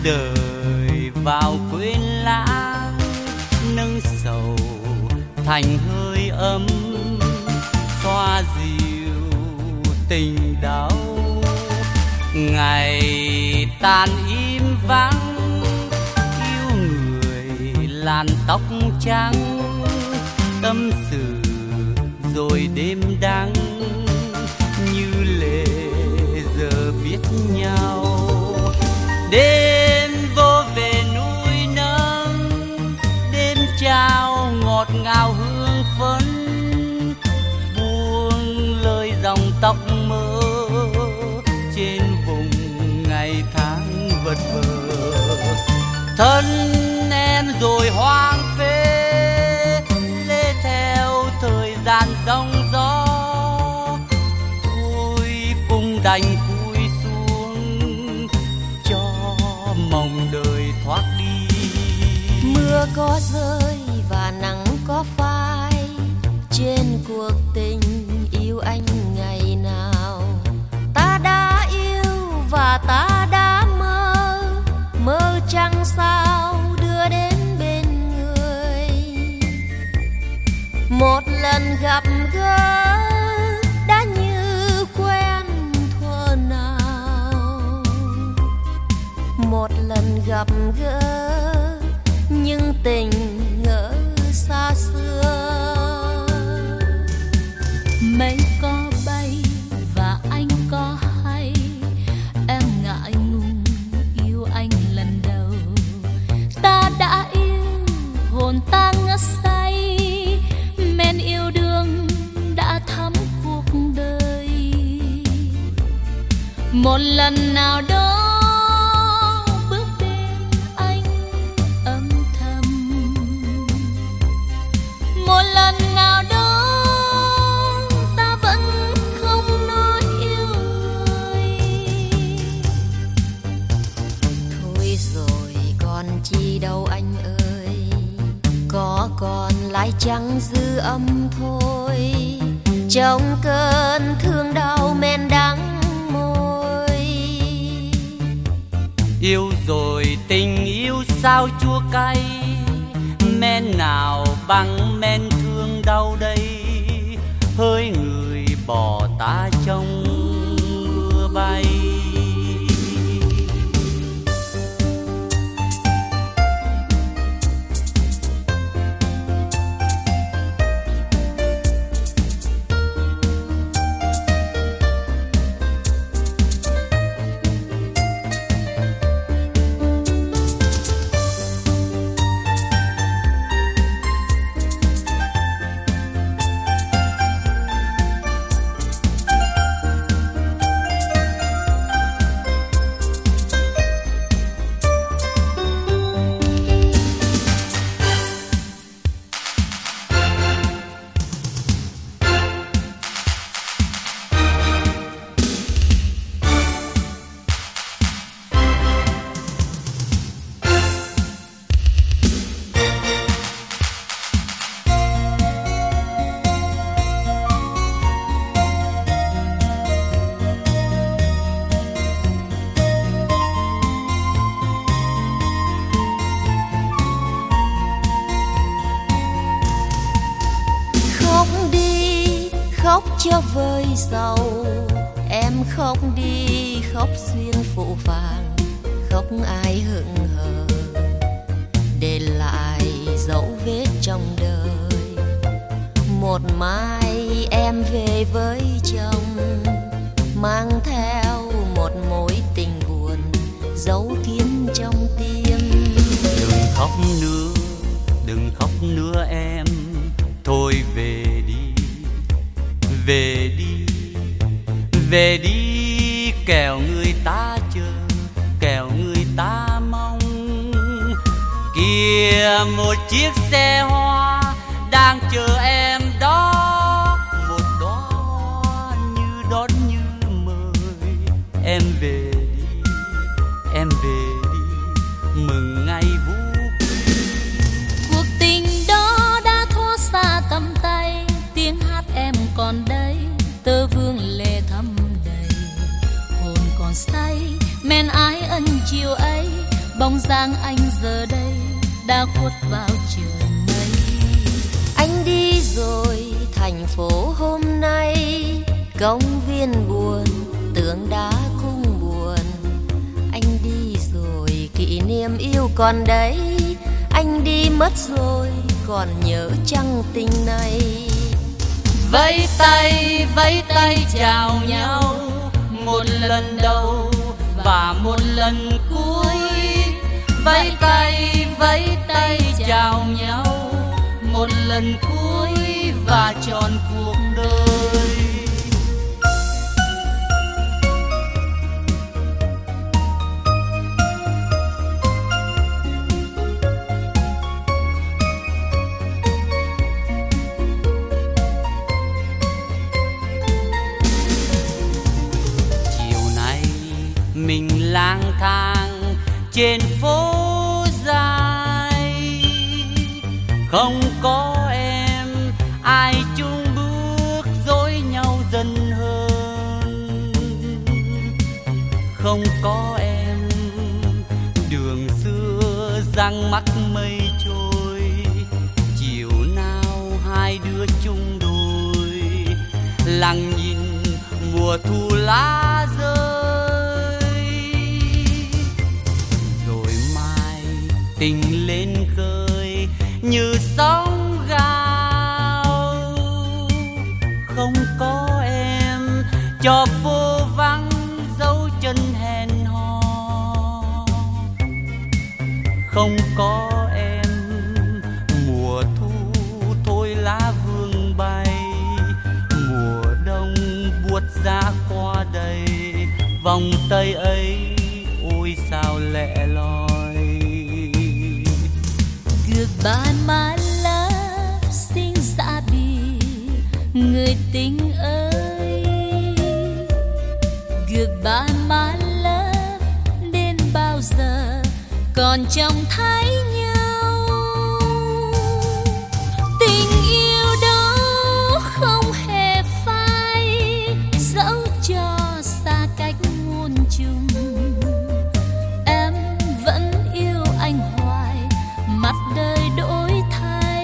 đời vào quên lãng, nâng sầu thành hơi ấm, xoa dịu tình đau. Ngày tàn im vắng, yêu người làn tóc trắng, tâm sự rồi đêm đắng, như lệ giờ biết nhau. Đêm vô về núi nâng, đêm trao ngọt ngào hương phấn, buông lời dòng tóc mơ trên vùng ngày tháng vật vờ. Thân em rồi hoang phế, lê theo thời gian giông gió, thôi cùng đành cúi xuống cho mong đời thoát đi. Mưa có rơi và nắng có phai, trên cuộc tình yêu anh ngày nào. Ta đã yêu và ta đã mơ, mơ chẳng sao đưa đến bên người. Một lần gặp gỡ đã như quen thuở nào, một lần gặp gỡ nhưng tình ngỡ xa xưa. Mây có bay và anh có hay, em ngại ngùng yêu anh lần đầu. Ta đã yêu, hồn ta ngất say, men yêu đương đã thắm cuộc đời. Một lần nào đó bước bên anh âm thầm, một lần nào đó ta vẫn không nói yêu người. Thôi rồi còn chi đâu anh ơi, có còn lại chẳng dư âm thôi, trong cơn thương đau men đắng môi. Yêu rồi tình yêu sao chua cay, men nào bằng men thương đau đây, hỡi người bỏ ta trong mưa bay. Khóc cho vơi sầu, em khóc đi khóc xuyên phụ vàng, khóc ai hững hờ để lại dấu vết trong đời. Một mai em về với chồng, mang theo một mối tình buồn giấu kín trong tim. Đừng khóc nữa, đừng khóc nữa em, thôi về đi, về đi, về đi, kẻo người ta chờ, kẻo người ta mong. Kìa một chiếc xe hoa đang chờ em đó, một đóa hoa như đón như mời. Em về đi, em về đi, mừng ngày vũ quy. Cuộc tình đó đã thoát xa tầm tay, tiếng hát em còn đây, tơ vương lệ thắm đầy. Hồn còn say, men ái ân chiều ấy, bóng dáng anh giờ đây đã khuất vào trời mây. Anh đi rồi thành phố hôm nay, công viên buồn, tượng đá cũng buồn. Anh đi rồi kỷ niệm yêu còn đấy, anh đi mất rồi còn nhớ chăng tình này. Vẫy tay chào nhau, một lần đầu và một lần cuối. Vẫy tay chào nhau, một lần cuối và trọn cuộc đời. Mình lang thang trên phố dài, không có em ai chung bước dối nhau dần hơn. Không có em đường xưa giăng mắc mây trôi, chiều nào hai đứa chung đôi lặng nhìn mùa thu lá rơi. Tình lên khơi như sóng gào, không có em cho phố vắng dấu chân hẹn hò. Không có em mùa thu thôi lá vương bay, mùa đông buốt giá qua đây, vòng tay ấy ôi sao lẻ loi. Goodbye my love, xin dạ biệt người tình ơi. Goodbye my love, đến bao giờ còn trông thấy nhau. Tình yêu đó không hề phai, dẫu cho xa cách muôn trùng. Em vẫn yêu anh hoài, mặt đời đổi thay.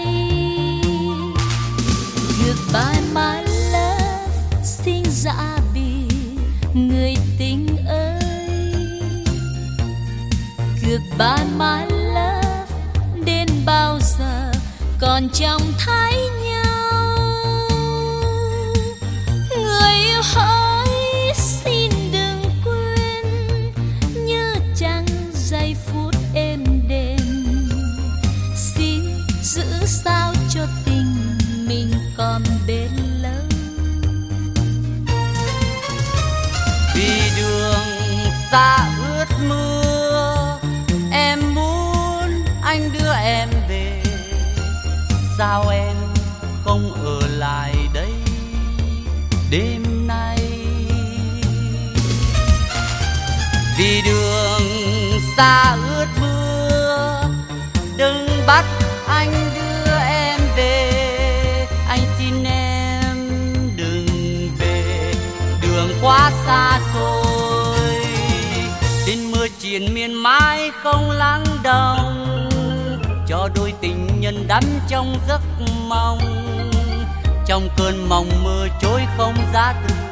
Goodbye my love, xin dạ biệt người tình ơi. Goodbye my love, đến bao giờ còn trông thấy nhau. Người yêu hỡi xin đừng quên, nhớ chăng giây phút êm đềm. Giữ sao cho tình mình còn bền lâu. Vì đường xa ướt mưa, em muốn anh đưa em về. Sao em không ở lại đây đêm nay? Vì đường xa ướt mưa, đừng bắt anh đưa em về. Anh xin em đừng về, đường quá xa xôi. Đêm mưa triền miên mãi không lắng động, cho đôi tình nhân đắm trong giấc mong. Trong cơn mộng mơ trôi không giá từ